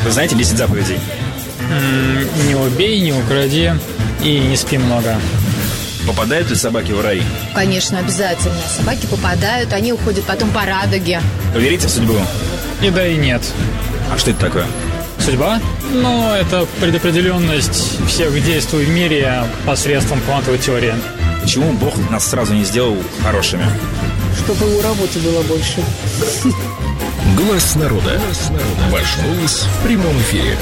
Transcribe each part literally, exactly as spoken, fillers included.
Вы знаете десять заповедей? М, Не убей, не укради и не спи много. Попадают ли собаки в рай? Конечно, обязательно. Собаки попадают, они уходят потом по радуге. Вы верите в судьбу? И да, и нет. А что это такое? Судьба? Ну, это предопределенность всех действий в мире посредством квантовой теории. Почему Бог нас сразу не сделал хорошими? Чтобы его работы было больше. Глаз народа. Ваш голос в прямом эфире.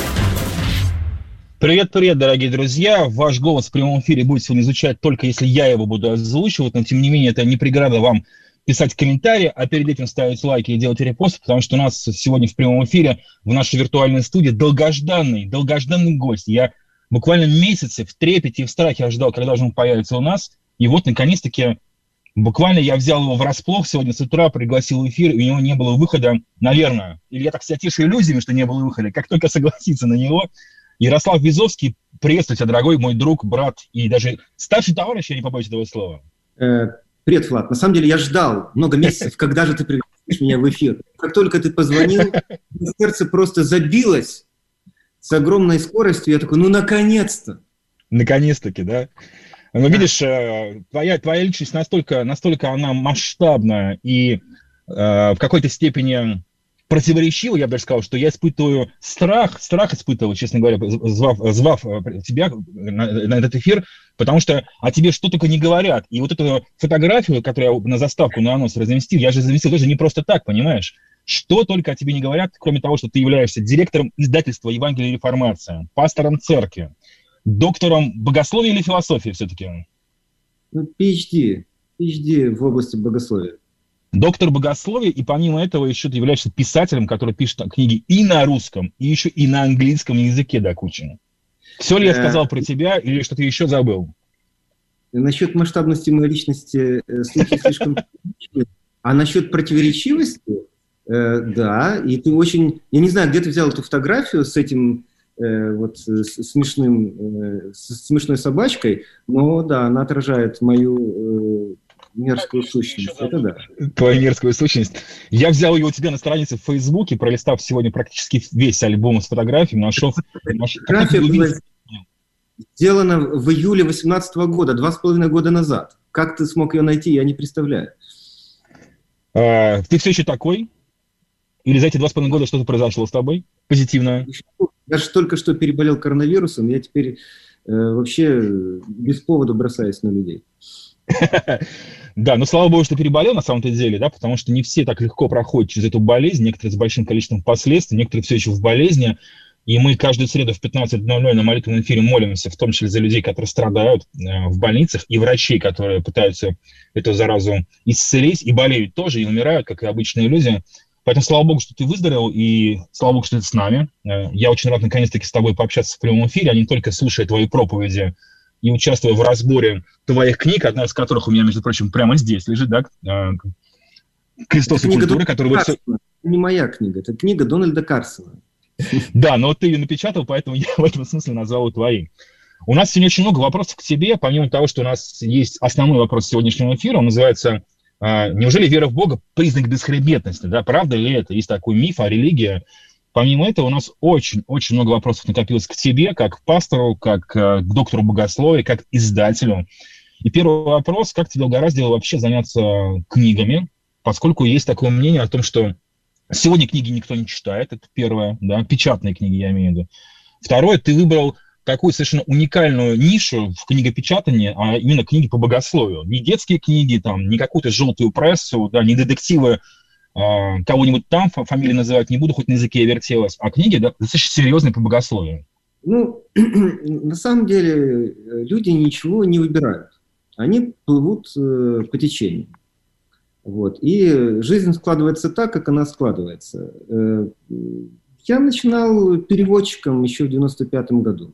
Привет-привет, дорогие друзья. Ваш голос в прямом эфире будет сегодня звучать только если я его буду озвучивать, но тем не менее это не преграда вам писать комментарии, а перед этим ставить лайки и делать репосты, потому что у нас сегодня в прямом эфире в нашей виртуальной студии долгожданный, долгожданный гость. Я буквально месяцы в трепете и в страхе ожидал, когда же он появится у нас, и вот наконец-таки буквально я взял его врасплох сегодня с утра, пригласил в эфир, и у него не было выхода, наверное, или я так себя тишу иллюзиями, что не было выхода, как только согласиться на него. Ярослав Визовский, приветствую тебя, дорогой мой друг, брат и даже старший товарищ, я не побоюсь этого слова. Привет, Влад. На самом деле я ждал много месяцев, когда же ты пригласишь меня в эфир. Как только ты позвонил, сердце просто забилось с огромной скоростью. Я такой, ну наконец-то. Наконец-таки, да? Но видишь, твоя, твоя личность настолько, настолько она масштабная и э, в какой-то степени противоречиво, я бы даже сказал, что я испытываю страх, страх испытывал, честно говоря, звав, звав тебя на, на этот эфир, потому что о тебе что только не говорят. И вот эту фотографию, которую я на заставку, на анонс разместил, я же заместил тоже не просто так, понимаешь? Что только о тебе не говорят, кроме того, что ты являешься директором издательства «Евангелие и реформация», пастором церкви, доктором богословия или философии все-таки? Ну, пи эйч ди. пи эйч ди в области богословия. Доктор богословия, и помимо этого еще ты являешься писателем, который пишет книги и на русском, и еще и на английском языке до кучи. Все ли я сказал про тебя, или что-то еще забыл? Насчет масштабности моей личности слухи слишком... А насчет противоречивости, да, и ты очень... Я не знаю, где ты взял эту фотографию с этим вот смешным, смешной собачкой, но да, она отражает мою... мерзкую сущность, это да. Твою мерзкую сущность. Я взял ее у тебя на странице в Фейсбуке, пролистав сегодня практически весь альбом с фотографиями, нашел... Фотография была сделана в июле две тысячи восемнадцатого года, два с половиной года назад. Как ты смог ее найти, я не представляю. А, ты все еще такой? Или за эти два с половиной года что-то произошло с тобой? Позитивное? Я же только что переболел коронавирусом, я теперь э, вообще без повода бросаюсь на людей. Да, но слава богу, что переболел на самом-то деле, да, потому что не все так легко проходят через эту болезнь, некоторые с большим количеством последствий, некоторые все еще в болезни, и мы каждую среду в пятнадцать ноль ноль на молитвенном эфире молимся, в том числе за людей, которые страдают э, в больницах, и врачей, которые пытаются эту заразу исцелить, и болеют тоже, и умирают, как и обычные люди. Поэтому слава богу, что ты выздоровел, и слава богу, что ты с нами. Э, я очень рад наконец-таки с тобой пообщаться в прямом эфире, а не только слушая твои проповеди, и участвуя в разборе твоих книг, одна из которых у меня, между прочим, прямо здесь лежит, да, «Христос и культура», которая... Это не моя книга, это книга Дональда Карсона. Да, но ты ее напечатал, поэтому я в этом смысле назвал ее твоей. У нас сегодня очень много вопросов к тебе, помимо того, что у нас есть основной вопрос сегодняшнего эфира, он называется «Неужели вера в Бога признак бесхребетности?» Да, правда ли это? Есть такой миф о религии. Помимо этого, у нас очень-очень много вопросов накопилось к тебе, как к пастору, как к доктору богословия, как к издателю. И первый вопрос, как тебе угораздило вообще заняться книгами, поскольку есть такое мнение о том, что сегодня книги никто не читает, это первое, да, печатные книги я имею в виду. Второе, ты выбрал такую совершенно уникальную нишу в книгопечатании, а именно книги по богословию. Не детские книги, там, не какую-то желтую прессу, да, не детективы, кого-нибудь там, фамилии называть не буду, хоть на языке я вертелась, а книги, да, достаточно серьезные по богословию. Ну, на самом деле люди ничего не выбирают. Они плывут э, по течению. Вот. И жизнь складывается так, как она складывается. Э, я начинал переводчиком еще в девяносто пятом году.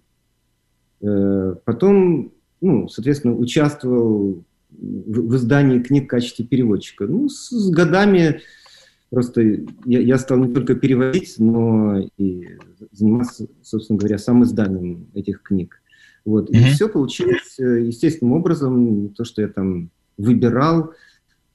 Э, потом, ну, соответственно, участвовал в, в издании книг в качестве переводчика. Ну, с, с годами... Просто я, я стал не только переводить, но и заниматься, собственно говоря, сам изданием этих книг. Вот. Mm-hmm. И все получилось естественным образом, то, что я там выбирал.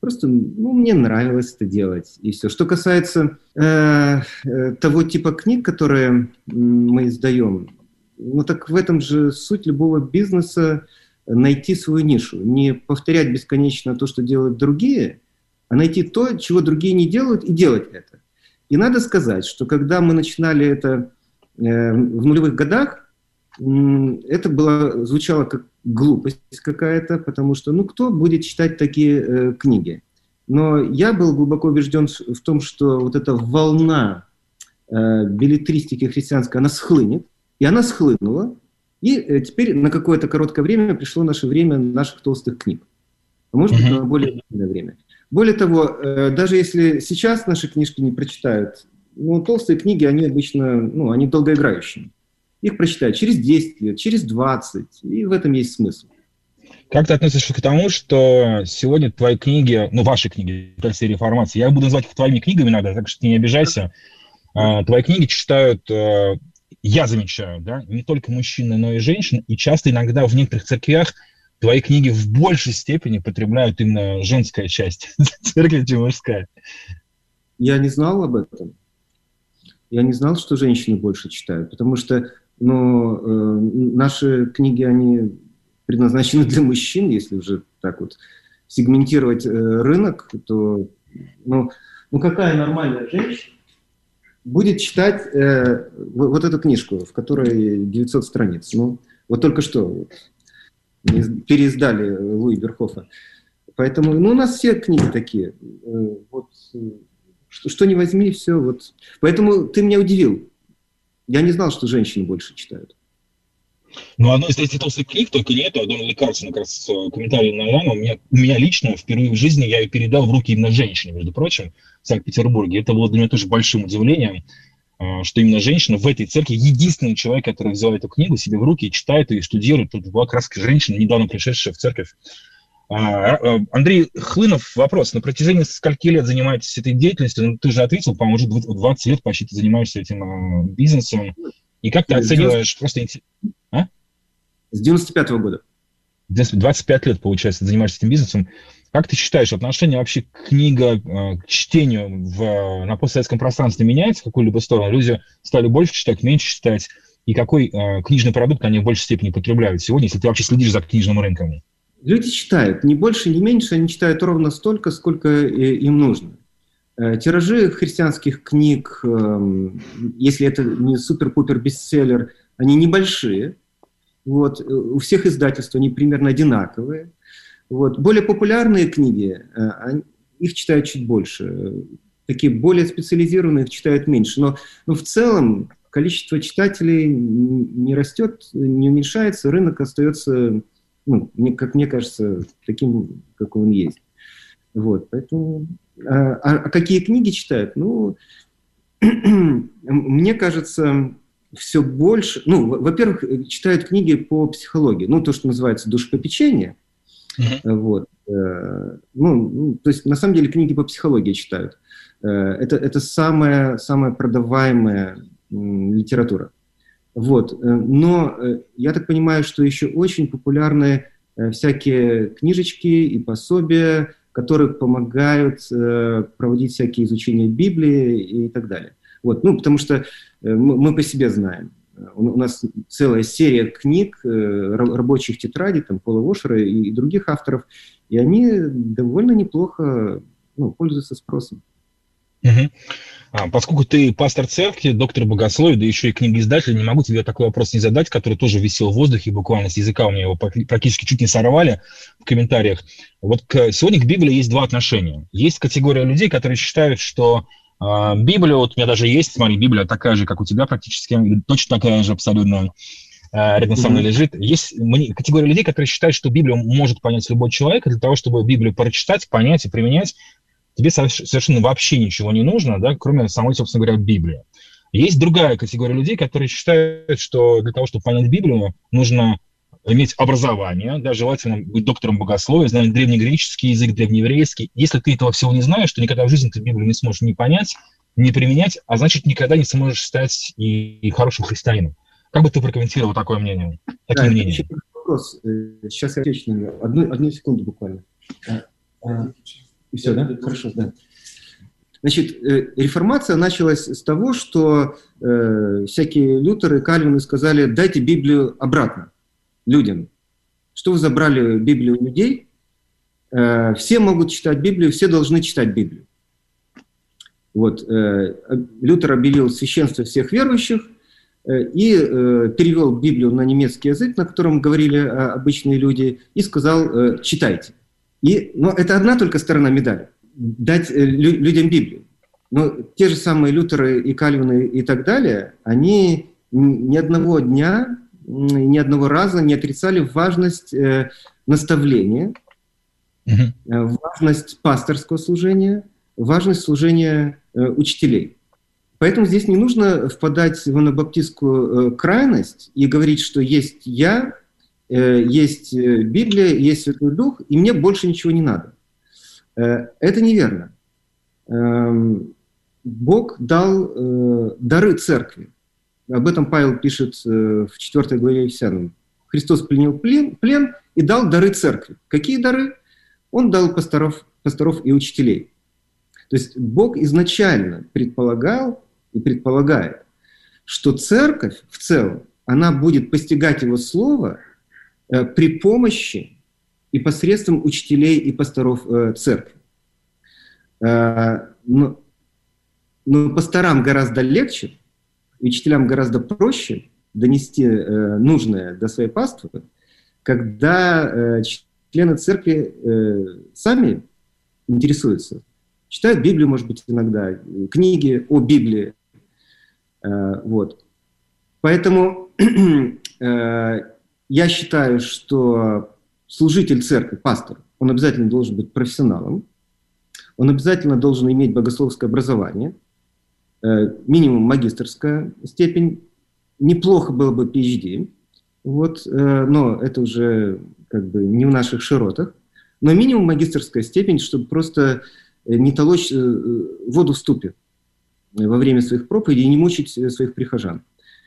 Просто, ну, мне нравилось это делать, и все. Что касается э, э, того типа книг, которые мы издаем, ну, так в этом же суть любого бизнеса — найти свою нишу. Не повторять бесконечно то, что делают другие, а найти то, чего другие не делают, и делать это. И надо сказать, что когда мы начинали это э, в нулевых годах, э, это было, звучало как глупость какая-то, потому что, ну, кто будет читать такие э, книги? Но я был глубоко убежден в том, что вот эта волна э, беллетристики христианской, она схлынет, и она схлынула, и э, теперь на какое-то короткое время пришло наше время наших толстых книг. А может быть, на более длинное время. Более того, э, даже если сейчас наши книжки не прочитают, ну, толстые книги, они обычно, ну, они долгоиграющие. Их прочитают через десять лет, через двадцать, и в этом есть смысл. Как ты относишься к тому, что сегодня твои книги, ну, ваши книги, серии «Реформация», я буду называть их твоими книгами иногда, так что ты не обижайся, твои книги читают, я замечаю, да, не только мужчины, но и женщины, и часто иногда в некоторых церквях твои книги в большей степени потребляют именно женская часть церкви, чем мужская. Я не знал об этом. Я не знал, что женщины больше читают, потому что, ну, э, наши книги, они предназначены для мужчин, если уже так вот сегментировать э, рынок, то, ну, ну, какая нормальная женщина будет читать э, вот эту книжку, в которой девятьсот страниц? Ну, вот только что вот, переиздали Луи Берхофа. Поэтому, ну, у нас все книги такие. Э, вот, что, что ни возьми, все. Вот. Поэтому ты меня удивил. Я не знал, что женщины больше читают. Ну, одной из этих толстых книг, только не это, а Дональда Картсона, как раз комментарий на Яну, у меня, у меня лично впервые в жизни я ее передал в руки именно женщине, между прочим, в Санкт-Петербурге. Это было для меня тоже большим удивлением, что именно женщина в этой церкви единственный человек, который взял эту книгу себе в руки и читает ее, и штудирует. Тут была как раз женщина, недавно пришедшая в церковь. Андрей Хлынов, вопрос. На протяжении скольки лет занимаетесь этой деятельностью? Ну, ты же ответил, по-моему, уже двадцать лет почти ты занимаешься этим бизнесом. И как ты оцениваешь просто... А? С девяносто пятого года. двадцать пять лет, получается, ты занимаешься этим бизнесом. Как ты считаешь, отношение вообще книга к чтению в, на постсоветском пространстве меняется в какую-либо сторону? Люди стали больше читать, меньше читать? И какой э, книжный продукт они в большей степени потребляют сегодня, если ты вообще следишь за книжным рынком? Люди читают. Ни больше, ни меньше. Они читают ровно столько, сколько им нужно. Тиражи христианских книг, если это не супер-пупер бестселлер, они небольшие. Вот. У всех издательств они примерно одинаковые. Вот. Более популярные книги, их читают чуть больше. Такие более специализированные их читают меньше. Но, но в целом количество читателей не растет, не уменьшается, рынок остается, ну, как мне кажется, таким, какой он есть. Вот. Поэтому... А, а какие книги читают? Ну, мне кажется, все больше... Ну, во-первых, читают книги по психологии. Ну, то, что называется душепопечение. Mm-hmm. Вот. Ну, то есть, на самом деле, книги по психологии читают. Это, это самая, самая продаваемая литература. Вот. Но я так понимаю, что еще очень популярны всякие книжечки и пособия, которые помогают э, проводить всякие изучения Библии и так далее. Вот. Ну, потому что э, мы, мы по себе знаем. У, у нас целая серия книг, э, рабочих тетрадей, там, Пола Вошера и, и других авторов, и они довольно неплохо, ну, пользуются спросом. Угу. А, поскольку ты пастор церкви, доктор богословия, да еще и книгоиздатель, не могу тебе такой вопрос не задать, который тоже висел в воздухе, буквально с языка у меня его практически чуть не сорвали в комментариях. Вот к, сегодня к Библии есть два отношения. Есть категория людей, которые считают, что э, Библия, вот у меня даже есть, смотри, Библия такая же, как у тебя практически, точно такая же абсолютно, э, рядом со мной лежит. Есть категория людей, которые считают, что Библию может понять любой человек, и для того, чтобы Библию прочитать, понять и применять, тебе совершенно вообще ничего не нужно, да, кроме самой, собственно говоря, Библии. Есть другая категория людей, которые считают, что для того, чтобы понять Библию, нужно иметь образование, да, желательно быть доктором богословия, знать древнегреческий язык, древнееврейский. Если ты этого всего не знаешь, то никогда в жизни ты Библию не сможешь ни понять, ни применять, а значит, никогда не сможешь стать и, и хорошим христианином. Как бы ты прокомментировал такое мнение? Такие да, мнения? Вопрос. Сейчас я отвечу на него. Одну, одну секунду буквально. Все, да? Хорошо, да. Значит, реформация началась с того, что э, всякие Лютеры, Кальвины сказали: дайте Библию обратно людям. Что вы забрали Библию у людей? Э, все могут читать Библию, все должны читать Библию. Вот, э, Лютер объявил священство всех верующих э, и э, перевел Библию на немецкий язык, на котором говорили э, обычные люди, и сказал: э, читайте. И, но это одна только сторона медали. Дать э, лю- людям Библию. Но те же самые Лютеры и Кальвины и так далее, они ни одного дня, ни одного раза не отрицали важность э, наставления, mm-hmm. э, важность пасторского служения, важность служения э, учителей. Поэтому здесь не нужно впадать в анабаптистскую э, крайность и говорить, что есть я, э, есть Библия, есть Святой Дух, и мне больше ничего не надо. Э, это неверно. Э, Бог дал э, дары церкви. Об этом Павел пишет э, в четвёртой главе Ефесянам. Христос пленил плен, плен и дал дары церкви. Какие дары? Он дал пасторов, пасторов и учителей. То есть Бог изначально предполагал и предполагает, что церковь в целом, она будет постигать его слово э, при помощи и посредством учителей и пасторов э, церкви. Э, но, но пасторам гораздо легче, учителям гораздо проще донести э, нужное до своей паствы, когда э, члены церкви э, сами интересуются. Читают Библию, может быть, иногда, книги о Библии. Э, вот. Поэтому э, я считаю, что служитель церкви, пастор, он обязательно должен быть профессионалом, он обязательно должен иметь богословское образование, э, минимум магистерская степень, неплохо было бы пи эйч ди, вот, э, но это уже как бы не в наших широтах, но минимум магистерская степень, чтобы просто не толочь воду в ступе во время своих проповедей и не мучить своих прихожан.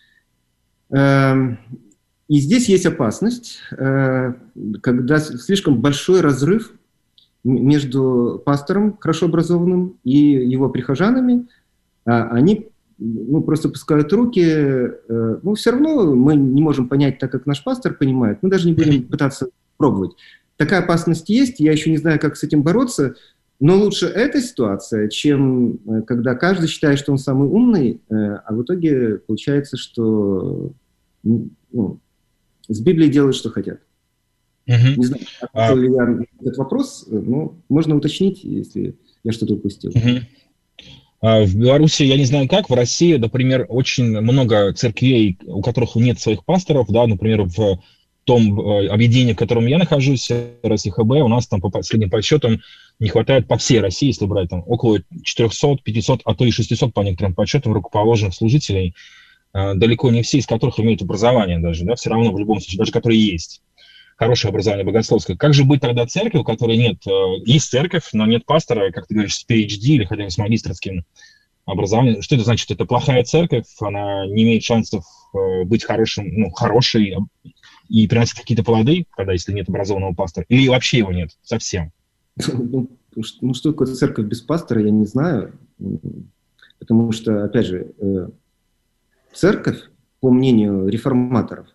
И здесь есть опасность, когда слишком большой разрыв между пастором, хорошо образованным, и его прихожанами. Они ну, просто пускают руки. Ну, все равно мы не можем понять так, как наш пастор понимает. Мы даже не будем пытаться пробовать. Такая опасность есть, я еще не знаю, как с этим бороться. Но лучше эта ситуация, чем когда каждый считает, что он самый умный, а в итоге получается, что ну, с Библией делают, что хотят. Uh-huh. Не знаю, ответил ли я на этот вопрос, но можно уточнить, если я что-то упустил. Uh-huh. В Беларуси, я не знаю как, в России, например, очень много церквей, у которых нет своих пасторов, да, например, в том объединении, в котором я нахожусь, РСХБ, у нас там по последним подсчетам не хватает по всей России, если брать там около четыреста, пятьсот, а то и шестьсот по некоторым подсчетам рукоположенных служителей, далеко не все из которых имеют образование даже, да, все равно в любом случае, даже которые есть, хорошее образование богословское. Как же быть тогда церковью, у которой нет, есть церковь, но нет пастора, как ты говоришь, с пи эйч ди или хотя бы с магистерским образованием? Что это значит? Это плохая церковь, она не имеет шансов быть хорошим, ну, хорошей и приносить какие-то плоды, когда если нет образованного пастора, или вообще его нет совсем? Ну, ну, что такое церковь без пастора, я не знаю. Потому что, опять же, церковь, по мнению реформаторов,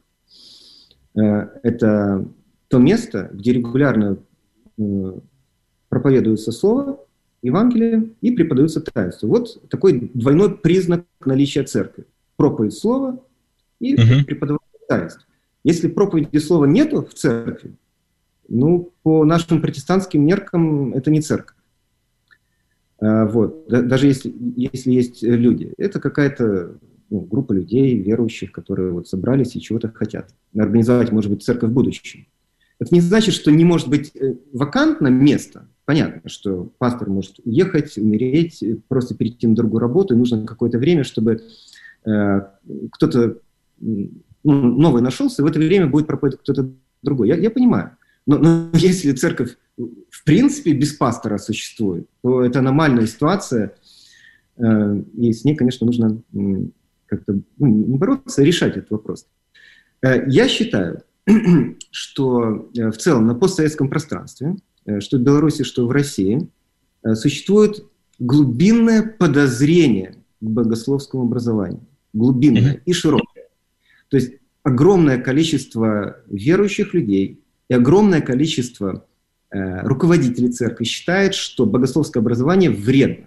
это то место, где регулярно проповедуется слово, Евангелие и преподаются таинства. Вот такой двойной признак наличия церкви. Проповедь слова и uh-huh. преподавание таинств. Если проповеди слова нету в церкви, ну, по нашим протестантским меркам это не церковь. А, вот. Даже если, если есть люди. Это какая-то ну, группа людей, верующих, которые вот собрались и чего-то хотят. Организовать, может быть, церковь в будущем. Это не значит, что не может быть вакантно место. Понятно, что пастор может уехать, умереть, просто перейти на другую работу, и нужно какое-то время, чтобы э, кто-то ну, новый нашелся, и в это время будет проповедовать кто-то другой. Я, я понимаю. Но, но если церковь в принципе без пастора существует, то это аномальная ситуация, э, и с ней, конечно, нужно э, как-то ну, не бороться, а решать этот вопрос. Э, я считаю, что э, в целом на постсоветском пространстве, э, что в Беларуси, что в России, существует глубинное подозрение к богословскому образованию. Глубинное mm-hmm. и широкое. То есть огромное количество верующих людей и огромное количество э, руководителей церкви считает, что богословское образование вредно.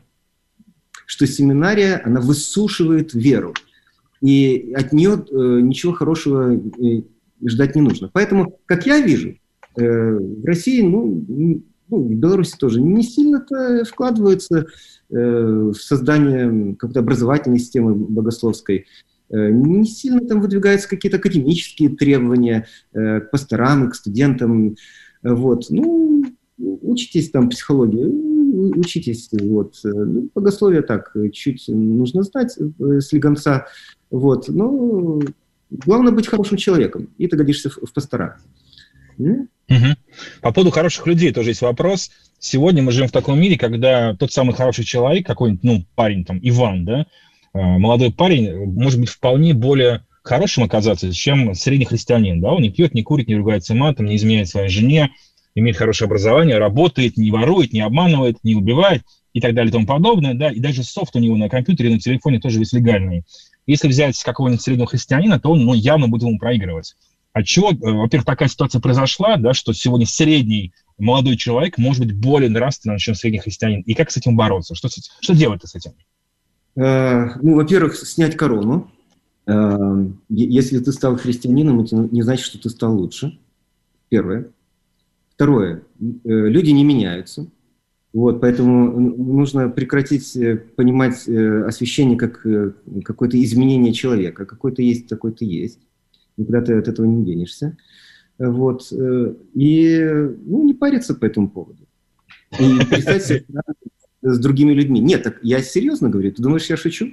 Что семинария, она высушивает веру. И от нее э, ничего хорошего э, ждать не нужно. Поэтому, как я вижу, э, в России, ну, ну, в Беларуси тоже не сильно-то вкладываются э, в создание какой-то образовательной системы богословской. Э, не сильно там выдвигаются какие-то академические требования э, к пасторам и к студентам. Вот. Ну, учитесь там психологии, учитесь. Вот. Ну, богословие так, чуть нужно знать с легонца. Вот. Но главное быть хорошим человеком, и ты годишься в, в пастора. Угу. По поводу хороших людей тоже есть вопрос. Сегодня мы живем в таком мире, когда тот самый хороший человек, какой-нибудь, ну, парень, там, Иван, да, молодой парень, может быть вполне более хорошим оказаться, чем средний христианин, да, он не пьет, не курит, не ругается матом, не изменяет своей жене, имеет хорошее образование, работает, не ворует, не обманывает, не убивает и так далее и тому подобное, да, и даже софт у него на компьютере, на телефоне тоже весь легальный. Если взять какого-нибудь среднего христианина, то он, ну, явно будет ему проигрывать. Отчего, во-первых, такая ситуация произошла, да, что сегодня средний молодой человек может быть более нравственным, чем средний христианин. И как с этим бороться? Что, что делать-то с этим? Э, ну, во-первых, снять корону. Э, если ты стал христианином, это не значит, что ты стал лучше. Первое. Второе. Э, люди не меняются. Вот, поэтому нужно прекратить понимать э, освящение как э, какое-то изменение человека. Какой-то есть, такой-то есть. Никуда ты от этого не денешься. Вот. И ну, не париться по этому поводу. И перестать себя с другими людьми. Нет, так я серьезно говорю. Ты думаешь, я шучу?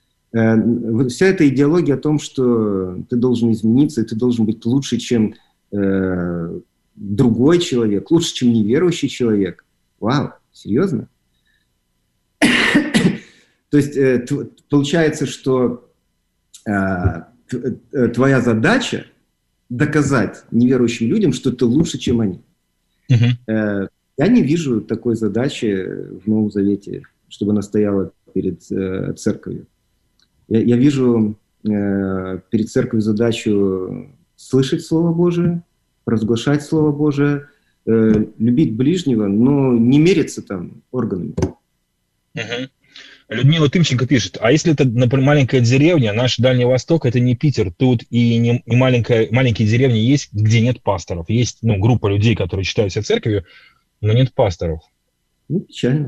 Вся эта идеология о том, что ты должен измениться, и ты должен быть лучше, чем э, другой человек, лучше, чем неверующий человек. Вау, серьезно? То есть э, получается, что э, твоя задача доказать неверующим людям, что ты лучше, чем они. Uh-huh. Я не вижу такой задачи в Новом Завете, чтобы она стояла перед э, церковью. Я, я вижу э, перед церковью задачу слышать Слово Божие, разглашать Слово Божие, э, любить ближнего, но не мериться там органами. Uh-huh. Людмила Тымченко пишет, а если это, например, маленькая деревня, наш Дальний Восток, это не Питер, тут и, не, и маленькая, маленькие деревни есть, где нет пасторов. Есть, ну, группа людей, которые считают себя церковью, но нет пасторов. Ну, печально.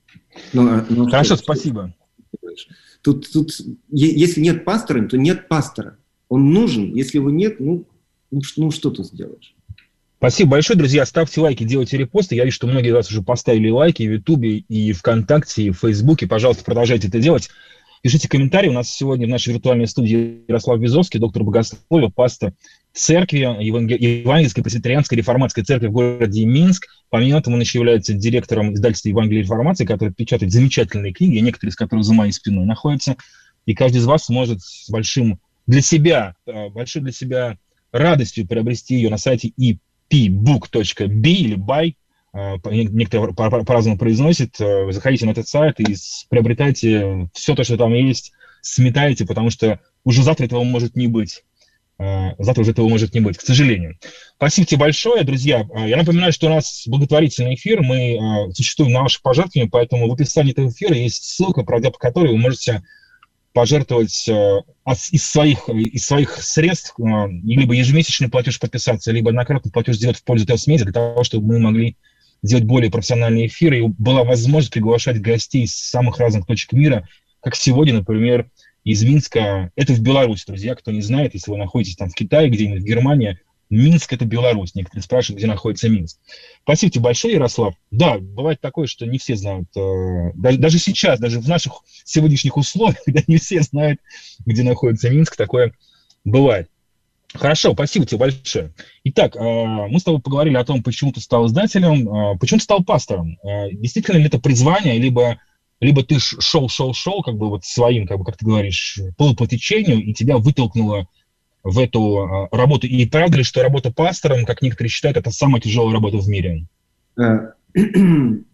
Но, но Хорошо, что, спасибо. Тут, тут, если нет пастора, то нет пастора. Он нужен. Если его нет, ну, ну что ты сделаешь? Спасибо большое, друзья. Ставьте лайки, делайте репосты. Я вижу, что многие из вас уже поставили лайки в Ютубе, и ВКонтакте, и в Фейсбуке. Пожалуйста, продолжайте это делать. Пишите комментарии. У нас сегодня в нашей виртуальной студии Ярослав Безовский, доктор богословия, пастор церкви, Евангельской пресвитерианской реформатской церкви в городе Минск. Помимо этого, он еще является директором издательства Евангелия и реформации, которое печатает замечательные книги, некоторые из которых за моей спиной находятся. И каждый из вас может с большим для себя, большой для себя радостью приобрести ее на сайте и пи бук точка би или buy, некоторые по-разному произносят. Заходите на этот сайт и приобретайте все то, что там есть, сметайте, потому что уже завтра этого может не быть. Завтра уже этого может не быть, к сожалению. Спасибо тебе большое, друзья. Я напоминаю, что у нас благотворительный эфир, мы существуем на ваших пожертвованиях, поэтому в описании этого эфира есть ссылка, пройдя по которой вы можете пожертвовать из своих, из своих средств, либо ежемесячный платеж подписаться, либо однократный платеж сделать в пользу Телсмедиа, для того, чтобы мы могли делать более профессиональные эфиры, и была возможность приглашать гостей с самых разных точек мира, как сегодня, например, из Минска. Это в Беларуси, друзья, кто не знает, если вы находитесь там в Китае, где-нибудь в Германии, Минск — это Беларусь. Некоторые спрашивают, где находится Минск. Спасибо тебе большое, Ярослав. Да, бывает такое, что не все знают, э, даже, даже сейчас, даже в наших сегодняшних условиях, когда не все знают, где находится Минск, такое бывает. Хорошо, спасибо тебе большое. Итак, э, мы с тобой поговорили о том, почему ты стал издателем, э, почему ты стал пастором. Э, действительно ли это призвание, либо, либо ты шел, шел, шел, как бы вот своим, как бы, как ты говоришь, плыл по течению, и тебя вытолкнуло в эту а, работу. И правда ли, что работа пастором, как некоторые считают, это самая тяжелая работа в мире?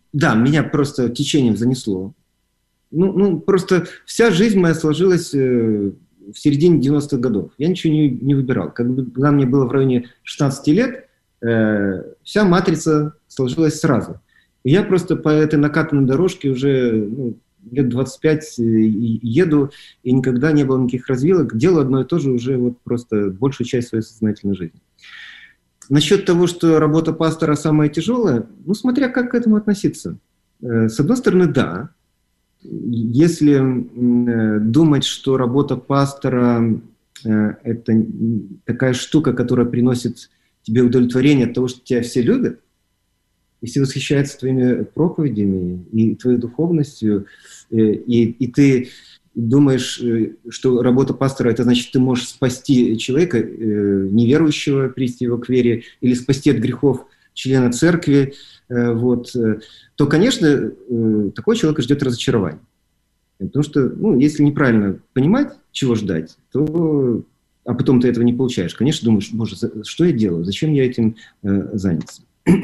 да, меня просто течением занесло. Ну, ну, просто вся жизнь моя сложилась э, в середине девяностых годов. Я ничего не, не выбирал. Когда мне было в районе шестнадцати лет, э, вся матрица сложилась сразу. И я просто по этой накатанной дорожке уже ну, лет двадцать пять еду, и никогда не было никаких развилок. Делаю одно и то же уже вот просто большую часть своей сознательной жизни. Насчет того, что работа пастора самая тяжелая, ну, смотря как к этому относиться. Э, с одной стороны, да. Если э, думать, что работа пастора э, – это такая штука, которая приносит тебе удовлетворение от того, что тебя все любят, и все восхищаются твоими проповедями и твоей духовностью, э, и, и ты думаешь, э, что работа пастора – это значит, ты можешь спасти человека, э, неверующего, привести его к вере, или спасти от грехов члена церкви, э, вот, э, то, конечно, э, такой человек ждет разочарования. Потому что, ну, если неправильно понимать, чего ждать, то, а потом ты этого не получаешь, конечно, думаешь, боже, что я делаю, зачем я этим э, занялся?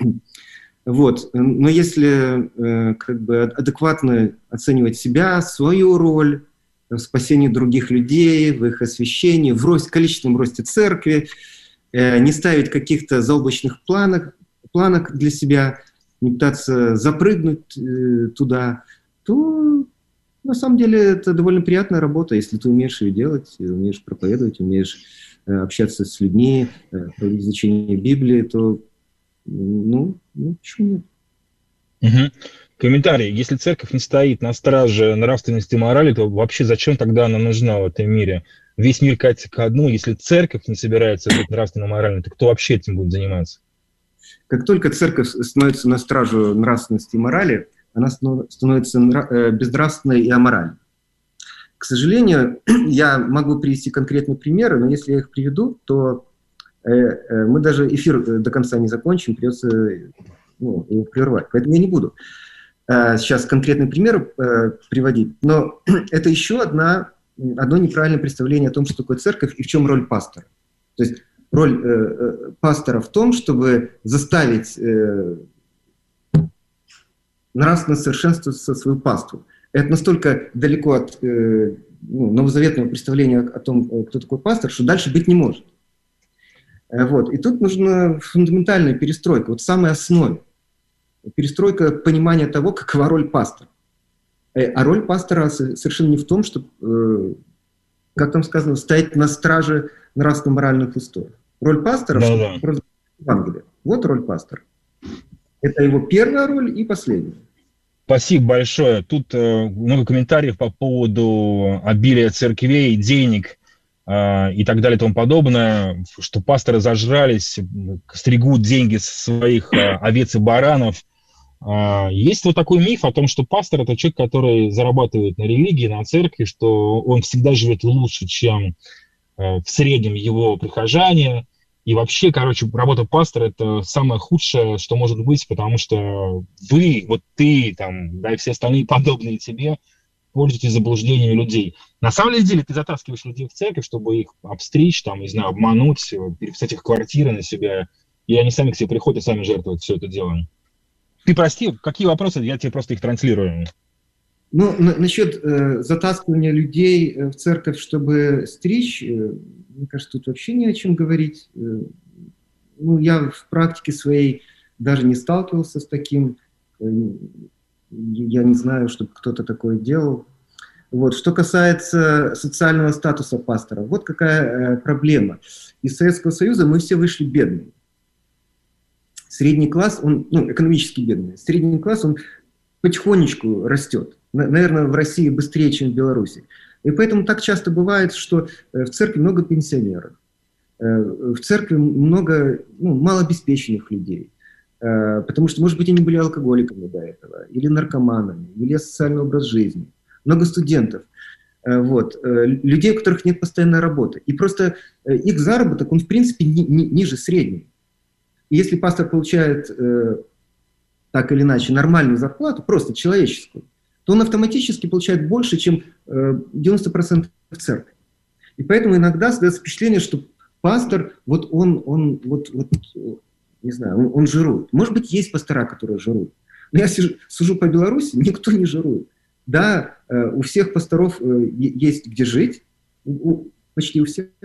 Вот. Но если э, как бы адекватно оценивать себя, свою роль в спасении других людей, в их освящении, в рост, количественном росте церкви, э, не ставить каких-то заоблачных планок, планок для себя, не пытаться запрыгнуть э, туда, то на самом деле это довольно приятная работа, если ты умеешь ее делать, умеешь проповедовать, умеешь э, общаться с людьми, э, проводить изучение Библии, то ну, ну почему нет? Угу. Комментарий. Если церковь не стоит на страже нравственности и морали, то вообще зачем тогда она нужна в этом мире? Весь мир катится ко дну. Если церковь не собирается быть нравственно моральной, то кто вообще этим будет заниматься? Как только церковь становится на стражу нравственности и морали, она становится безнравственной и аморальной. К сожалению, я могу привести конкретные примеры, но если я их приведу, то мы даже эфир до конца не закончим, придется ну, его прервать. Поэтому я не буду сейчас конкретный пример приводить. Но это еще одна, одно неправильное представление о том, что такое церковь и в чем роль пастора. То есть роль э, пастора в том, чтобы заставить э, нравственно совершенствовать свою паству. Это настолько далеко от э, ну, новозаветного представления о том, кто такой пастор, что дальше быть не может. Вот. И тут нужна фундаментальная перестройка, вот в самой основе. Перестройка понимания того, какова роль пастора. А роль пастора совершенно не в том, чтобы, как там сказано, стоять на страже нравственно-моральных устоев. Роль пастора да, да. в Евангелии. Вот роль пастора. Это его первая роль и последняя. Спасибо большое. Тут э, много комментариев по поводу обилия церквей, денег э, и так далее и тому подобное, что пасторы зажрались, стригут деньги со своих э, овец и баранов. Э, есть вот такой миф о том, что пастор – это человек, который зарабатывает на религии, на церкви, что он всегда живет лучше, чем э, в среднем его прихожане. И вообще, короче, работа пастора – это самое худшее, что может быть, потому что вы, вот ты, там, да, и все остальные подобные тебе, пользуетесь заблуждениями людей. На самом деле ты затаскиваешь людей в церковь, чтобы их обстричь, там, не знаю, обмануть, переписать их квартиры на себя, и они сами к тебе приходят и сами жертвуют все это дело. Ты прости, какие вопросы? Я тебе просто их транслирую. Ну, на, насчет э, затаскивания людей в церковь, чтобы стричь, э, мне кажется, тут вообще не о чем говорить. Э, ну, я в практике своей даже не сталкивался с таким. Э, я не знаю, чтобы кто-то такое делал. Вот. Что касается социального статуса пастора, вот какая э, проблема. Из Советского Союза мы все вышли бедными. Средний класс, он, ну, экономически бедный, средний класс, он потихонечку растет. Наверное, в России быстрее, чем в Беларуси. И поэтому так часто бывает, что в церкви много пенсионеров, в церкви много ну, малообеспеченных людей, потому что, может быть, они были алкоголиками до этого, или наркоманами, или социальный образ жизни. Много студентов, вот, людей, у которых нет постоянной работы. И просто их заработок, он, в принципе, ни, ни, ниже среднего. И если пастор получает, так или иначе, нормальную зарплату, просто человеческую, то он автоматически получает больше, чем девяносто процентов в церкви. И поэтому иногда создается впечатление, что пастор, вот он, он вот, вот, не знаю, он, он жирует. Может быть, есть пастора, которые жируют. Но я сижу, сужу по Беларуси, никто не жирует. Да, у всех пасторов есть где жить, у, почти у всех.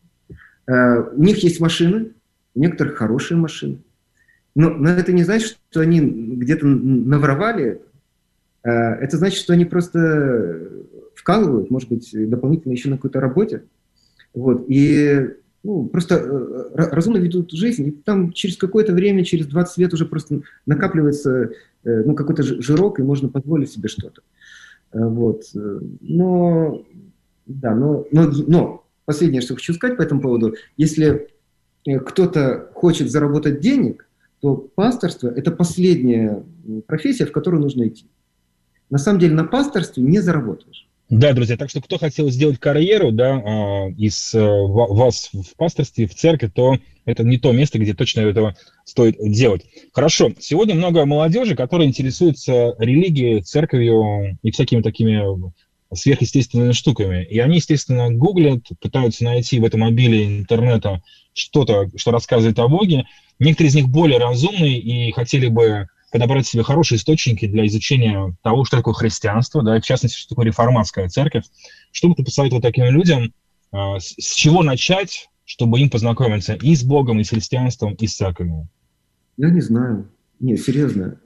У них есть машины, у некоторых хорошие машины. Но, но это не значит, что они где-то наворовали. Это значит, что они просто вкалывают, может быть, дополнительно еще на какой-то работе. Вот. И ну, просто разумно ведут жизнь. И там через какое-то время, через двадцать лет уже просто накапливается ну, какой-то жирок, и можно позволить себе что-то. Вот. Но, да, но, но, но последнее, что хочу сказать по этому поводу, если кто-то хочет заработать денег, то пасторство – это последняя профессия, в которую нужно идти. На самом деле на пасторстве не заработаешь. Да, друзья, так что кто хотел сделать карьеру, да, из вас в пасторстве, в церкви, то это не то место, где точно этого стоит делать. Хорошо, сегодня много молодежи, которая интересуется религией, церковью и всякими такими сверхъестественными штуками. И они, естественно, гуглят, пытаются найти в этом обилии интернета что-то, что рассказывает о Боге. Некоторые из них более разумные и хотели бы подобрать себе хорошие источники для изучения того, что такое христианство, да, в частности, что такое реформатская церковь. Что бы ты посоветовал таким людям, с, с чего начать, чтобы им познакомиться и с Богом, и с христианством, и с церковью? Я не знаю. Нет, серьезно.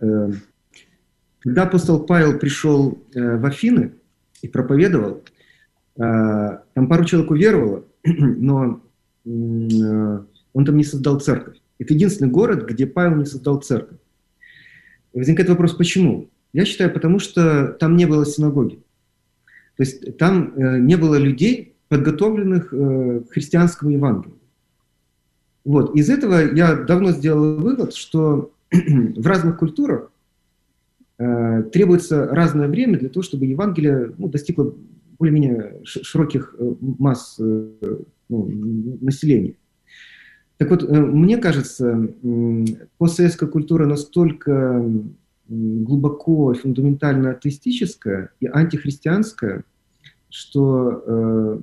Когда апостол Павел пришел в Афины и проповедовал, там пару человек уверовало, но он там не создал церковь. Это единственный город, где Павел не создал церковь. Возникает вопрос, почему? Я считаю, потому что там не было синагоги. То есть там э, не было людей, подготовленных э, к христианскому Евангелию. Вот. Из этого я давно сделал вывод, что в разных культурах э, требуется разное время для того, чтобы Евангелие ну, достигло более-менее широких э, масс э, ну, населения. Так вот, мне кажется, постсоветская культура настолько глубоко, фундаментально атеистическая и антихристианская, что э,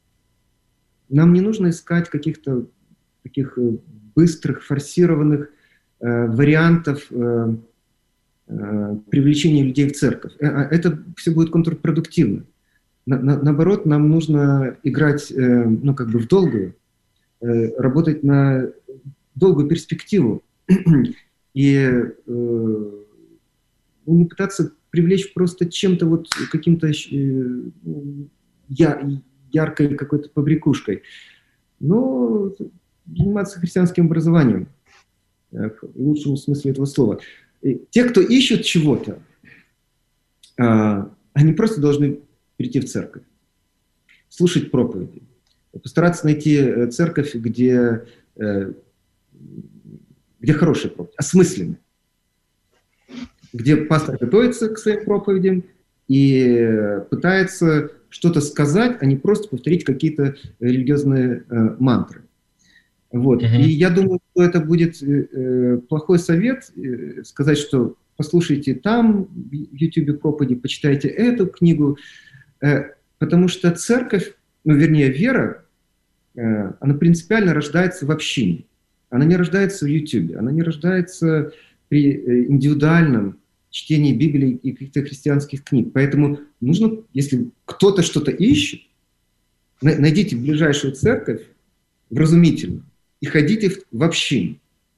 нам не нужно искать каких-то таких быстрых, форсированных э, вариантов э, э, привлечения людей в церковь. Это все будет контрпродуктивно. На, на, наоборот, нам нужно играть э, ну, как бы в долгую, работать на долгую перспективу и э, не пытаться привлечь просто чем-то вот каким-то э, я, яркой какой-то побрякушкой, но заниматься христианским образованием в лучшем смысле этого слова. И те, кто ищут чего-то, э, они просто должны прийти в церковь, слушать проповеди. Постараться найти церковь, где, где хорошая проповедь, осмысленная, где пастор готовится к своим проповедям и пытается что-то сказать, а не просто повторить какие-то религиозные мантры. Вот. Uh-huh. И я думаю, что это будет плохой совет сказать, что послушайте там в YouTube проповеди, почитайте эту книгу, потому что церковь, ну, вернее, вера, э, она принципиально рождается в общине. Она не рождается в Ютубе, она не рождается при э, индивидуальном чтении Библии и каких-то христианских книг. Поэтому нужно, если кто-то что-то ищет, на, найдите ближайшую церковь вразумительно и ходите в, в общину.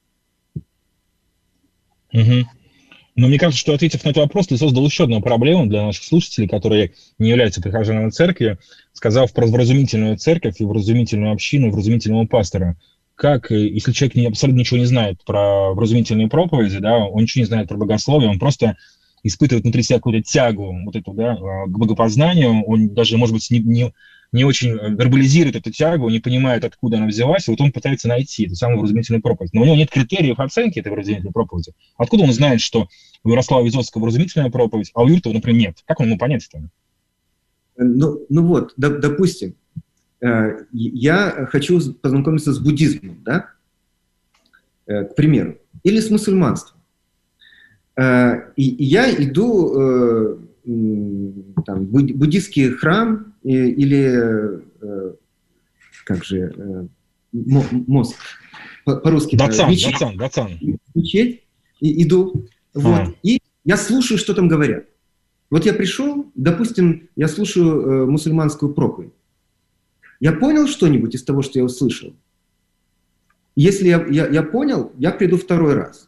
Угу. Но мне кажется, что, ответив на этот вопрос, ты создал еще одну проблему для наших слушателей, которые не являются прихожанами церкви, сказав про вразумительную церковь и вразумительную общину, и вразумительного пастора. Как, если человек не, абсолютно ничего не знает про вразумительные проповеди, да, он ничего не знает про богословие, он просто испытывает внутри себя какую-то тягу вот эту, да, к богопознанию, он даже, может быть, не, не, не очень вербализирует эту тягу, не понимает, откуда она взялась, и вот он пытается найти эту самую вразумительную проповедь. Но у него нет критериев оценки этой вразумительной проповеди. Откуда он знает, что у Ярослава Вязовского вразумительная проповедь, а у Юртова, например, нет? Как он ему понять это? Ну, ну вот, доп- допустим, э, я хочу познакомиться с буддизмом, да, э, к примеру, или с мусульманством. Э, и, и я иду э, там, буд- буддийский храм э, или, э, как же, э, мозг, по- по-русски. Дацан, мечеть, дацан, дацан. мечеть, и иду, вот, а. и я слушаю, что там говорят. Вот я пришел, допустим, я слушаю э, мусульманскую проповедь. Я понял что-нибудь из того, что я услышал? Если я, я, я понял, я приду второй раз.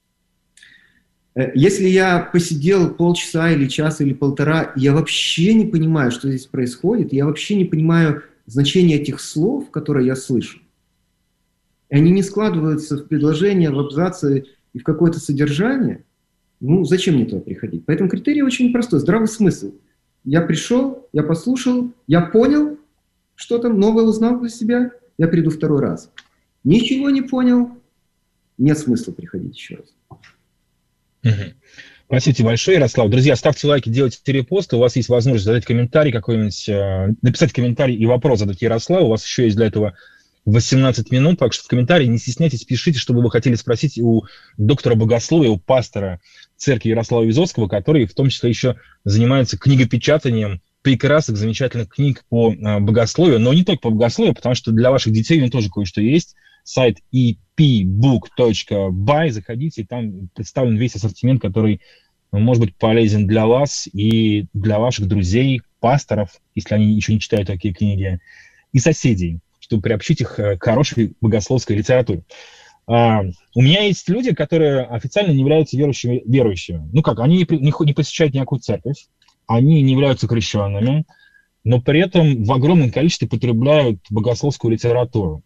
Если я посидел полчаса или час или полтора, я вообще не понимаю, что здесь происходит, я вообще не понимаю значение этих слов, которые я слышу. И они не складываются в предложения, в абзацы и в какое-то содержание. Ну, зачем мне туда приходить? Поэтому критерий очень простой, здравый смысл. Я пришел, я послушал, я понял, что там новое узнал для себя, я приду второй раз. Ничего не понял, нет смысла приходить еще раз. Угу. Спасибо большое, Ярослав. Друзья, ставьте лайки, делайте репосты. У вас есть возможность задать комментарий какой-нибудь, э, написать комментарий и вопрос задать Ярославу. У вас еще есть для этого восемнадцать минут, так что в комментарии не стесняйтесь, пишите, что бы вы хотели спросить у доктора богословия, у пастора церкви Ярослава Вязовского, который в том числе еще занимается книгопечатанием прекрасных, замечательных книг по э, богословию, но не только по богословию, потому что для ваших детей у него тоже кое-что есть. Сайт и пи бук точка бай, заходите, там представлен весь ассортимент, который может быть полезен для вас и для ваших друзей, пасторов, если они еще не читают такие книги, и соседей, чтобы приобщить их к хорошей богословской литературе. Uh, у меня есть люди, которые официально не являются верующими. верующими. Ну как, они не, не, не посещают никакую церковь, они не являются крещенными, но при этом в огромном количестве потребляют богословскую литературу.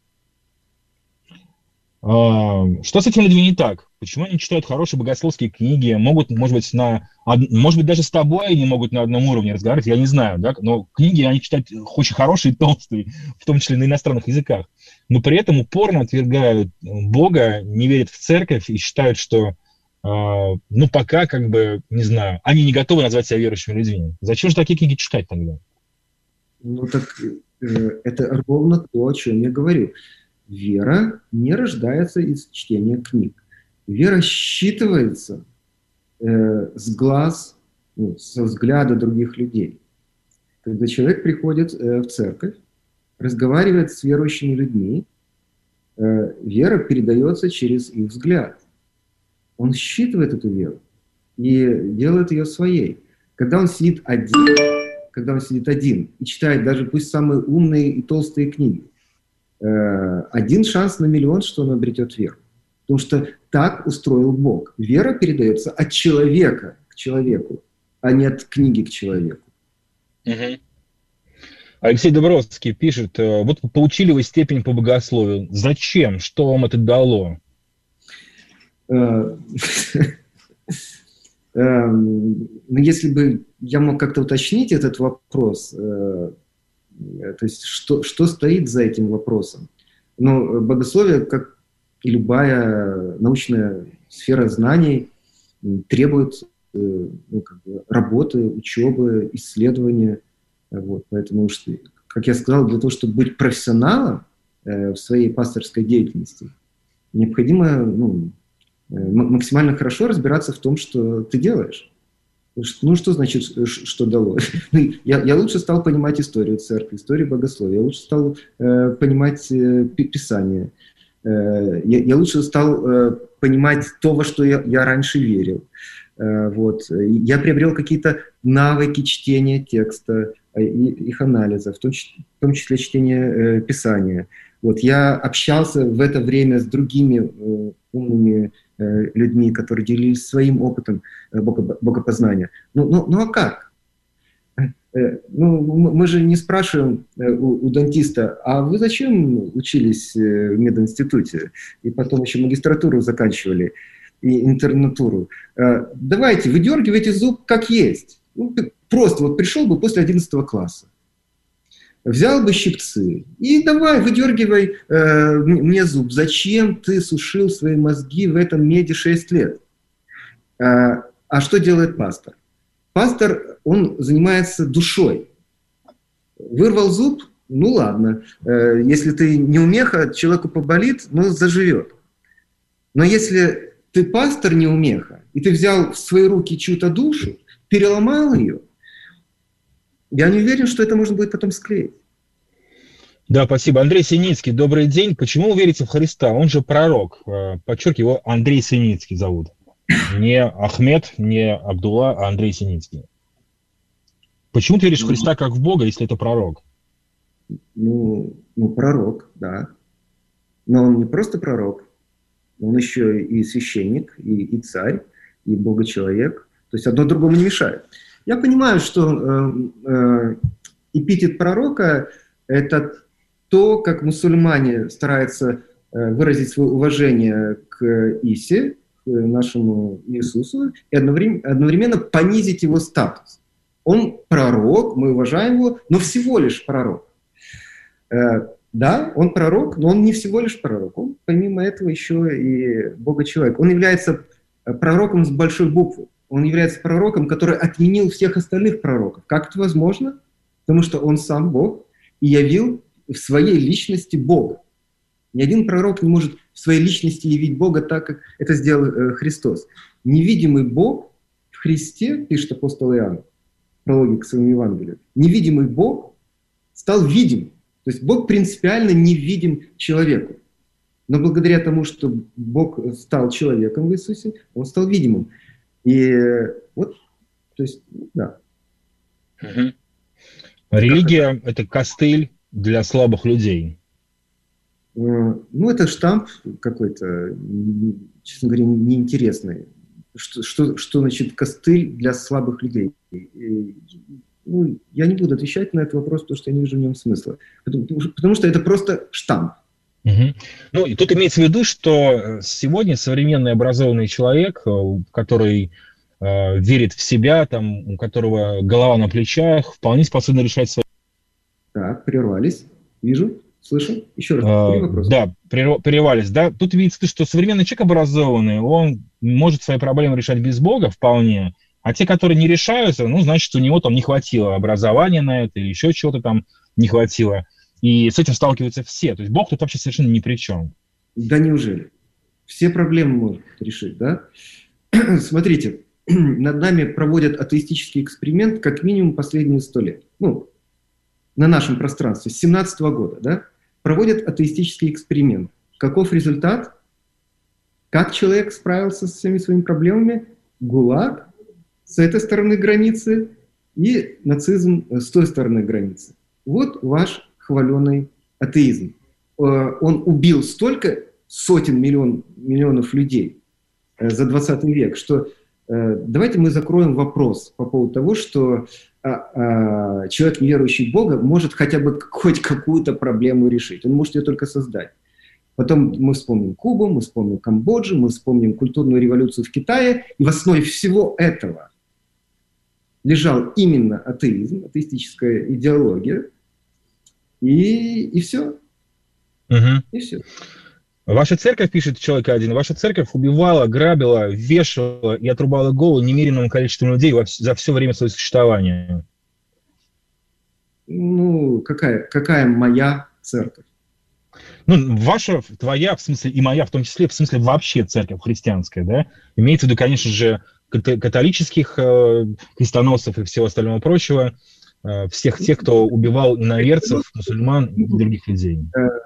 Что с этими людьми не так? Почему они читают хорошие богословские книги, могут, может быть, на, может быть, даже с тобой они могут на одном уровне разговаривать, я не знаю, да? Но книги они читают очень хорошие и толстые, в том числе на иностранных языках, но при этом упорно отвергают Бога, не верят в церковь и считают, что, ну, пока, как бы, не знаю, они не готовы назвать себя верующими людьми. Зачем же такие книги читать тогда? Ну, так это ровно то, о чем я говорю. Вера не рождается из чтения книг. Вера считывается э, с глаз, ну, со взгляда других людей. Когда человек приходит э, в церковь, разговаривает с верующими людьми, э, вера передается через их взгляд. Он считывает эту веру и делает ее своей. Когда он сидит один, когда он сидит один и читает даже пусть самые умные и толстые книги, один шанс на миллион, что он обретет веру. Потому что так устроил Бог. Вера передается от человека к человеку, а не от книги к человеку. Угу. Алексей Добровский пишет, вот получили вы степень по богословию. Зачем? Что вам это дало? Ну, если бы я мог как-то уточнить этот вопрос... То есть, что, что стоит за этим вопросом? Ну, богословие, как и любая научная сфера знаний, требует ну, как бы, работы, учебы, исследования. Вот. Поэтому, как я сказал, для того, чтобы быть профессионалом э, в своей пасторской деятельности, необходимо ну, максимально хорошо разбираться в том, что ты делаешь. Ну, что значит, что дало? Я, я лучше стал понимать историю церкви, историю богословия, я лучше стал э, понимать э, Писание, э, я, я лучше стал э, понимать то, во что я, я раньше верил. Э, вот. Я приобрел какие-то навыки чтения текста, э, их анализа, в том, в том числе чтения э, Писания. Вот. Я общался в это время с другими э, умными людьми, которые делились своим опытом богопознания. Ну, ну, ну а как? Ну, мы же не спрашиваем у, у дантиста, а вы зачем учились в мединституте? И потом еще магистратуру заканчивали, и интернатуру. Давайте, выдергивайте зуб как есть. Ну, просто вот пришел бы после одиннадцатого класса. Взял бы щипцы и давай, выдергивай э, мне зуб. Зачем ты сушил свои мозги в этом меди шесть лет? А, а что делает пастор? Пастор, он занимается душой. Вырвал зуб? Ну ладно. Э, если ты неумеха, человеку поболит, но заживет. Но если ты пастор неумеха, и ты взял в свои руки чью-то душу, переломал ее, я не уверен, что это можно будет потом склеить. Да, спасибо. Андрей Синицкий, добрый день. Почему вы верите в Христа? Он же пророк. Подчеркиваю, его Андрей Синицкий зовут. Не Ахмед, не Абдулла, а Андрей Синицкий. Почему ты веришь в Христа как в Бога, если это пророк? Ну, ну, пророк, да. Но он не просто пророк, он еще и священник, и, и царь, и богочеловек. То есть одно другому не мешает. Я понимаю, что э, э, эпитет пророка – это то, как мусульмане стараются э, выразить свое уважение к Исе, к нашему Иисусу, и одновременно, одновременно понизить его статус. Он пророк, мы уважаем его, но всего лишь пророк. Э, да, он пророк, но он не всего лишь пророк. Он, помимо этого, еще и богочеловек. Он является пророком с большой буквы. Он является пророком, который отменил всех остальных пророков. Как это возможно? Потому что он сам Бог и явил в своей личности Бога. Ни один пророк не может в своей личности явить Бога так, как это сделал э, Христос. Невидимый Бог в Христе, пишет апостол Иоанн в прологе к своему Евангелию, невидимый Бог стал видим. То есть Бог принципиально невидим человеку. Но благодаря тому, что Бог стал человеком в Иисусе, Он стал видимым. И вот, то есть, да. Угу. Религия – это костыль для слабых людей. Ну, это штамп какой-то, честно говоря, неинтересный. Что, что, что значит костыль для слабых людей? И, ну, я не буду отвечать на этот вопрос, потому что я не вижу в нем смысла. Потому, потому что это просто штамп. Угу. Ну, и тут имеется в виду, что сегодня современный образованный человек, который э, верит в себя, там, у которого голова на плечах, вполне способен решать свои... Так, прервались. Вижу, слышу. Еще раз, э, вопрос. Да, прервались. Да? Тут видится, что современный человек образованный, он может свои проблемы решать без Бога вполне, а те, которые не решаются, ну, значит, у него там не хватило образования на это или еще чего-то там не хватило. И с этим сталкиваются все. То есть Бог тут вообще совершенно ни при чем. Да неужели? Все проблемы может решить, да? Смотрите, над нами проводят атеистический эксперимент как минимум последние сто лет. Ну, на нашем пространстве, с семнадцатого года, да? Проводят атеистический эксперимент. Каков результат? Как человек справился со всеми своими проблемами? ГУЛАГ с этой стороны границы и нацизм с той стороны границы. Вот ваш хваленый атеизм. Он убил столько сотен миллион, миллионов людей за двадцатый век, что давайте мы закроем вопрос по поводу того, что человек, не верующий в Бога, может хотя бы хоть какую-то проблему решить. Он может ее только создать. Потом мы вспомним Кубу, мы вспомним Камбоджу, мы вспомним культурную революцию в Китае. И в основе всего этого лежал именно атеизм, атеистическая идеология. И, и все. Угу. И все. Ваша церковь, пишет человек один, ваша церковь убивала, грабила, вешала и отрубала голову немеренному количеству людей во, за все время своего существования. Ну, какая, какая моя церковь? Ну, ваша, твоя, в смысле, и моя, в том числе, в смысле, вообще церковь христианская, да? Имеется в виду, конечно же, католических э, крестоносцев и всего остального прочего, всех тех, кто убивал иноверцев, мусульман и других людей?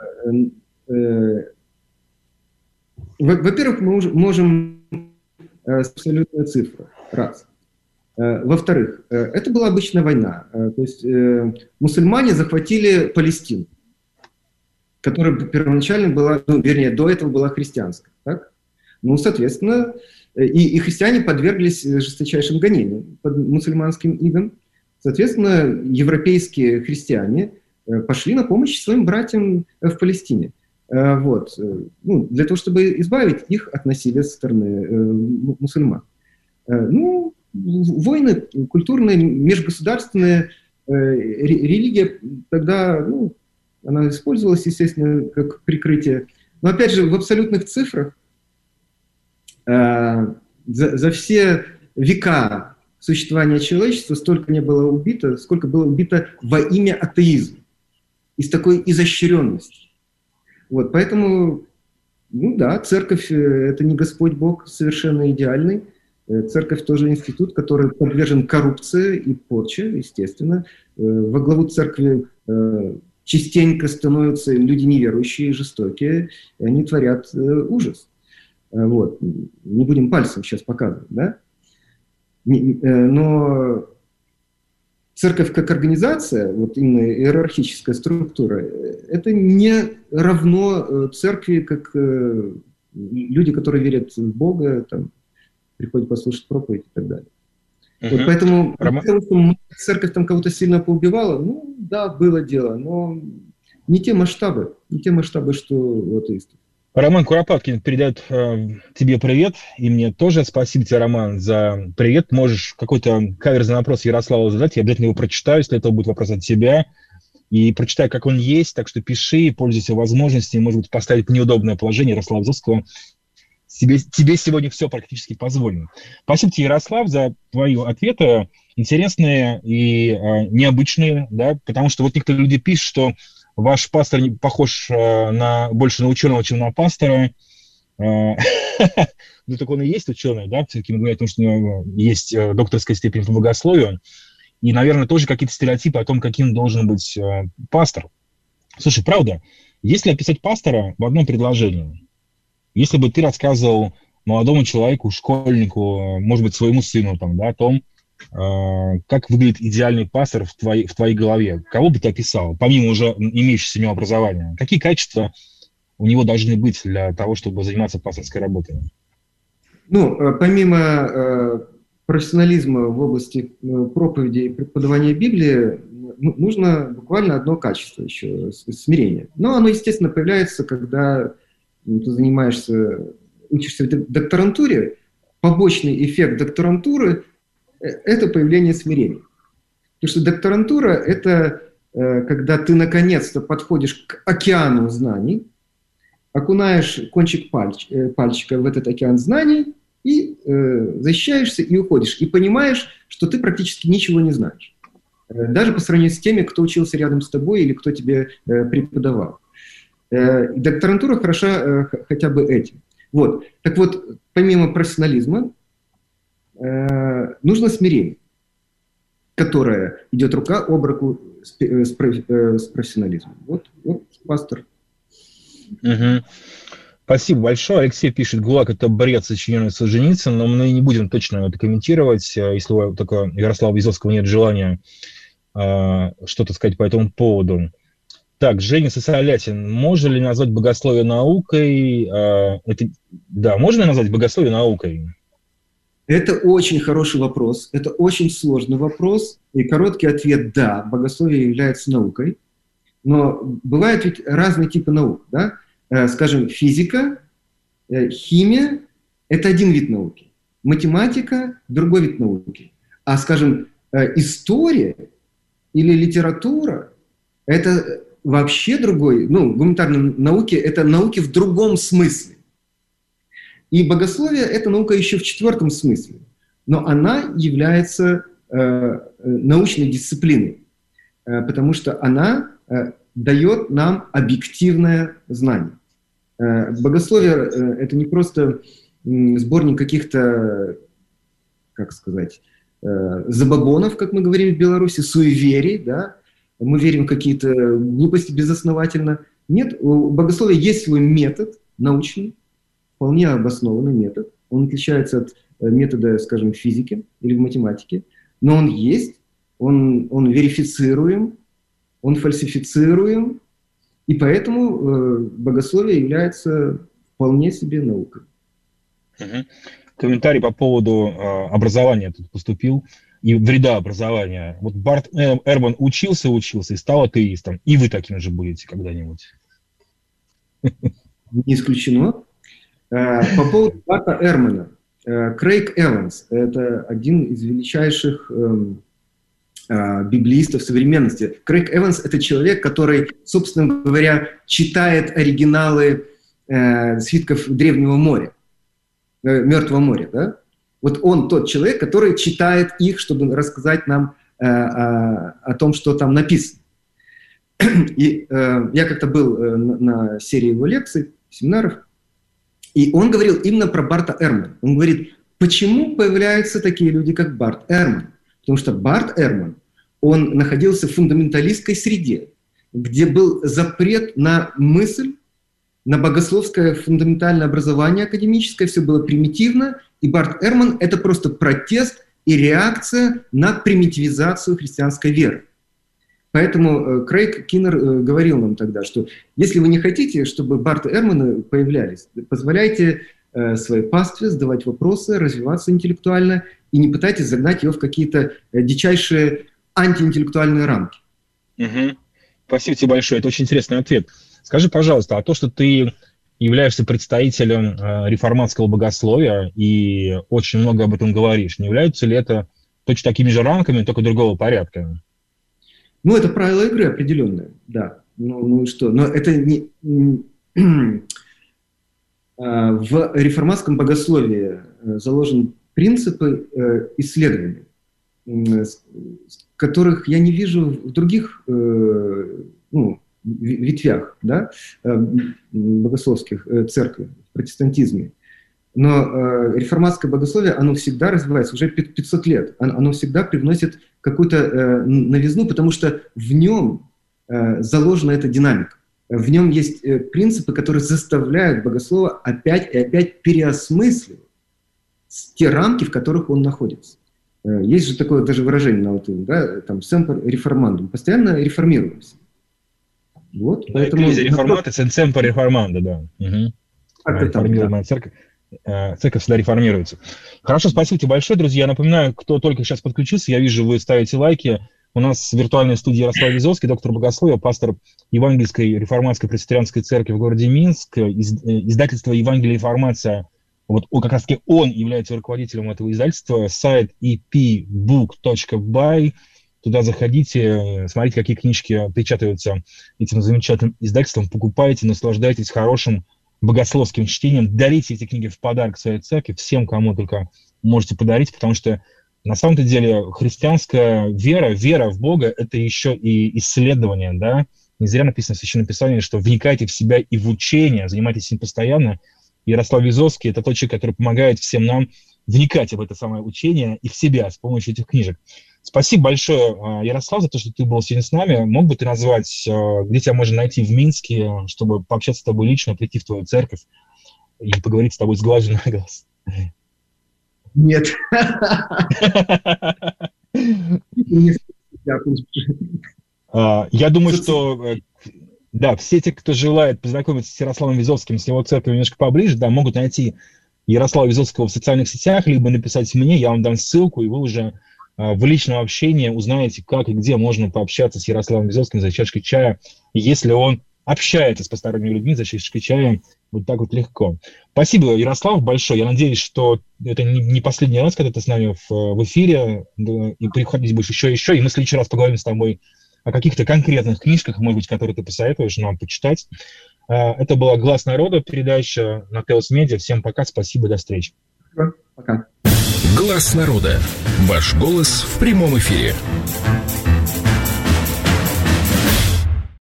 Во-первых, мы можем абсолютную цифру. Раз. Во-вторых, это была обычная война. То есть мусульмане захватили Палестину, которая первоначально была, ну, вернее, до этого была христианская. Так? Ну, соответственно, и, и христиане подверглись жесточайшим гонениям под мусульманским игом. Соответственно, европейские христиане пошли на помощь своим братьям в Палестине. Вот. Ну, для того, чтобы избавить их от насилия со стороны мусульман. Ну, войны культурные, межгосударственные, религия тогда, ну, она использовалась, естественно, как прикрытие. Но, опять же, в абсолютных цифрах за, за все века существования человечества столько не было убито, сколько было убито во имя атеизма. И с такой изощренностью. Вот, поэтому, ну да, церковь – это не Господь Бог совершенно идеальный. Церковь тоже институт, который подвержен коррупции и порче, естественно. Во главу церкви частенько становятся люди неверующие, жестокие, и они творят ужас. Вот. Не будем пальцем сейчас показывать, да? Но церковь как организация, вот именно иерархическая структура, это не равно церкви, как люди, которые верят в Бога, там, приходят послушать проповедь и так далее. Uh-huh. Вот поэтому, Рома... потому что церковь там кого-то сильно поубивала, ну да, было дело, но не те масштабы, не те масштабы, что у атеистов. Роман Куропаткин передает э, тебе привет, и мне тоже. Спасибо тебе, Роман, за привет. Можешь какой-то каверзный вопрос Ярославу задать, я обязательно его прочитаю, если это будет вопрос от тебя. И прочитаю, как он есть, так что пиши, пользуйся возможностью, может быть, поставить в неудобное положение Ярослава Зовского. Тебе, тебе сегодня все практически позволено. Спасибо тебе, Ярослав, за твои ответы, интересные и э, необычные, да, потому что вот некоторые люди пишут, что ваш пастор похож э, на, больше на ученого, чем на пастора. Э, ну, так он и есть ученый, да, все-таки мы говорим, что у него есть э, докторская степень по богословию, и, наверное, тоже какие-то стереотипы о том, каким должен быть э, пастор. Слушай, правда, если описать пастора в одном предложении, если бы ты рассказывал молодому человеку, школьнику, может быть, своему сыну там, да, о том, э, как выглядит идеальный пастор в твоей, в твоей голове, кого бы ты описал, помимо уже имеющегося у него образования? Какие качества у него должны быть для того, чтобы заниматься пасторской работой? Ну, помимо э, профессионализма в области проповеди и преподавания Библии, нужно буквально одно качество еще – смирение. Но оно, естественно, появляется, когда ты занимаешься, учишься в докторантуре, побочный эффект докторантуры – это появление смирения. Потому что докторантура – это когда ты наконец-то подходишь к океану знаний, окунаешь кончик пальч, пальчика в этот океан знаний и э, защищаешься и уходишь. И понимаешь, что ты практически ничего не знаешь. Даже по сравнению с теми, кто учился рядом с тобой или кто тебе э, преподавал. Докторантура хороша э, хотя бы этим. Вот. Так вот, помимо профессионализма, э, нужно смирение, которое идет рука об руку с, э, с, э, с профессионализмом. Вот, вот пастор. Угу. Спасибо большое. Алексей пишет, ГУЛАГ – это бред, сочиненный Солженицыным, но мы не будем точно это комментировать, если у только Ярослава Безовского нет желания э, что-то сказать по этому поводу. Так, Женя Сосолятин. Можно ли назвать богословие наукой? Это, да, можно ли назвать богословие наукой? Это очень хороший вопрос. Это очень сложный вопрос. И короткий ответ – да, богословие является наукой. Но бывают ведь разные типы наук. Да? Скажем, физика, химия – это один вид науки. Математика – другой вид науки. А, скажем, история или литература – это вообще другой, ну, гуманитарные науки – это науки в другом смысле. И богословие – это наука еще в четвертом смысле, но она является э, научной дисциплиной, э, потому что она э, дает нам объективное знание. Э, богословие э, – это не просто э, сборник каких-то, как сказать, э, забабонов, как мы говорим в Беларуси, суеверий, да, мы верим в какие-то глупости безосновательно. Нет, у богословия есть свой метод научный, вполне обоснованный метод. Он отличается от метода, скажем, физики или в математике, но он есть, он, он верифицируем, он фальсифицируем, и поэтому э, богословие является вполне себе наукой. Угу. Комментарий по поводу э, образования тут поступил. И вреда образования. Вот Барт Эрман учился, учился и стал атеистом. И вы таким же будете когда-нибудь. Не исключено. По поводу Барта Эрмана. Крейг Эванс – это один из величайших библеистов современности. Крейг Эванс – это человек, который, собственно говоря, читает оригиналы свитков Древнего моря, Мертвого моря, да? Вот он тот человек, который читает их, чтобы рассказать нам э, о, о том, что там написано. И э, я как-то был э, на, на серии его лекций, семинаров, и он говорил именно про Барта Эрмана. Он говорит, почему появляются такие люди, как Барт Эрман? Потому что Барт Эрман, он находился в фундаменталистской среде, где был запрет на мысль, на богословское фундаментальное образование академическое, все было примитивно, и Барт Эрман – это просто протест и реакция на примитивизацию христианской веры. Поэтому Крейг Киннер говорил нам тогда, что если вы не хотите, чтобы Барта Эрманы появлялись, позволяйте своей пастве задавать вопросы, развиваться интеллектуально, и не пытайтесь загнать ее в какие-то дичайшие антиинтеллектуальные рамки. Угу. Спасибо тебе большое, это очень интересный ответ. Скажи, пожалуйста, а то, что ты являешься представителем э, реформатского богословия и очень много об этом говоришь, не является ли это точно такими же рамками, только другого порядка? Ну, это правило игры определенное, да. Ну, ну и что? Но это не... В реформатском богословии заложены принципы исследований, которых я не вижу в других, ну, ветвях, да, богословских церквей, в протестантизме. Но реформатское богословие, оно всегда развивается, уже пятьсот лет, оно всегда привносит какую-то новизну, потому что в нем заложена эта динамика. В нем есть принципы, которые заставляют богослова опять и опять переосмысливать те рамки, в которых он находится. Есть же такое даже выражение на латыни, да, там, «semper reformandum», постоянно реформируемся. Вот, да, поэтому... «Ecclesia reformata, semper reformanda», да. Угу. Реформируемая церковь. Церковь всегда реформируется. Хорошо, спасибо тебе большое, друзья. Напоминаю, кто только сейчас подключился, я вижу, вы ставите лайки. У нас в виртуальной студии Ярослав Вязовский, доктор богословия, пастор Евангельской реформатской пресвитерианской церкви в городе Минск, из, издательство «Евангелие и реформация». Вот как раз таки он является руководителем этого издательства. Сайт и пи бук точка бай. Туда заходите, смотрите, какие книжки печатаются этим замечательным издательством. Покупайте, наслаждайтесь хорошим богословским чтением. Дарите эти книги в подарок своей церкви всем, кому только можете подарить, потому что на самом-то деле христианская вера, вера в Бога – это еще и исследование, да? Не зря написано в Священном Писании, что вникайте в себя и в учение, занимайтесь им постоянно. Ярослав Вязовский – это тот человек, который помогает всем нам вникать в это самое учение и в себя с помощью этих книжек. Спасибо большое, Ярослав, за то, что ты был сегодня с нами. Мог бы ты назвать, где тебя можно найти в Минске, чтобы пообщаться с тобой лично, прийти в твою церковь и поговорить с тобой с глазу на глаз? Нет. Я думаю, что да, все те, кто желает познакомиться с Ярославом Вязовским, с его церковью немножко поближе, да, могут найти Ярослава Вязовского в социальных сетях, либо написать мне, я вам дам ссылку, и вы уже в личном общении узнаете, как и где можно пообщаться с Ярославом Вязовским за чашкой чая, если он общается с посторонними людьми за чашкой чая вот так вот легко. Спасибо, Ярослав, большое. Я надеюсь, что это не последний раз, когда ты с нами в, в эфире, да, и приходить будешь еще и еще, и мы в следующий раз поговорим с тобой о каких-то конкретных книжках, может быть, которые ты посоветуешь нам почитать. Это была «Глаз народа», передача на Теос Медиа. Всем пока, спасибо, до встречи. Пока. «Глаз народа». Ваш голос в прямом эфире.